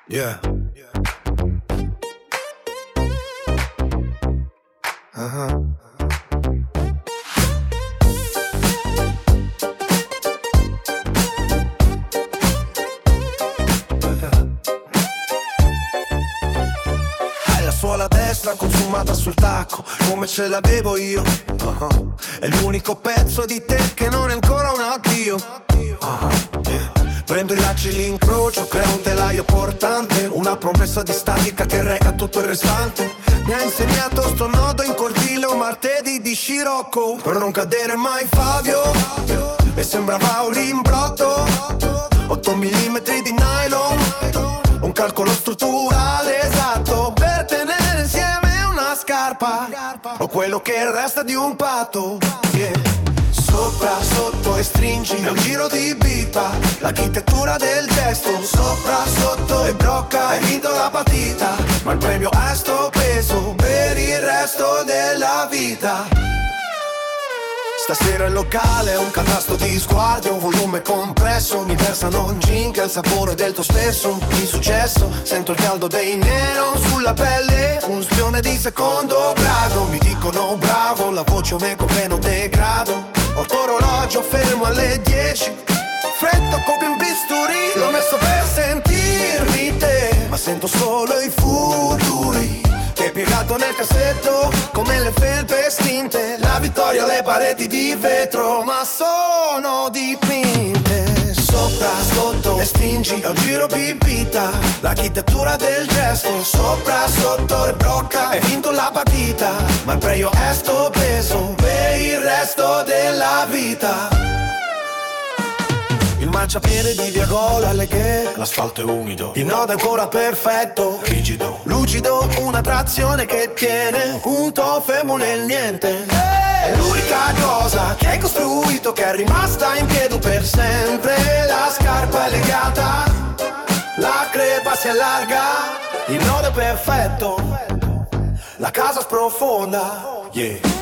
Yeah. Uh-huh. Hai la suola destra consumata sul tacco, come ce l'avevo io. Uh-huh. È l'unico pezzo di te che non è ancora un addio. Uh-huh. Yeah. Prendo i lacci, li incrocio, creo un telaio portante, una promessa di statica che reca tutto il restante. Mi ha insegnato sto nodo in cortile, un martedì di scirocco, per non cadere mai Fabio. E sembrava un rimbrotto, 8 mm di nylon, un calcolo strutturale esatto, per tenere insieme una scarpa, o quello che resta di un patto. Yeah. Sopra, sotto e stringi, è un giro di vita, l'architettura del gesto. Sopra, sotto e brocca, hai vinto la partita, ma il premio è sto peso per il resto della vita. Stasera il locale è un catasto di sguardi, un volume compresso, mi versano un gin, il sapore del tuo stesso insuccesso. Sento il caldo dei neon sulla pelle, un spione di secondo grado. Mi dicono bravo, la voce un eco che non degrado. Orto orologio fermo alle 10, freddo come un bisturi, l'ho messo per sentirmi te, ma sento solo i futuri. Che piegato nel cassetto, come le felpe estinte, la vittoria alle pareti di vetro, ma sono dipinte. Sopra, sotto e stringi, è un giro bibita, l'architettura del gesto. Sopra, sotto e brocca, hai vinto la partita, ma il premio è sto peso per il resto della vita. Il marciapiede di Via Gola alle che l'asfalto è umido, il nodo è ancora perfetto, rigido, lucido, una trazione che tiene un tuo fermo nel niente. È l'unica cosa che hai costruito, che è rimasta in piedi per sempre. La scarpa è legata, la crepa si allarga, il nodo è perfetto, la casa sprofonda, yeah.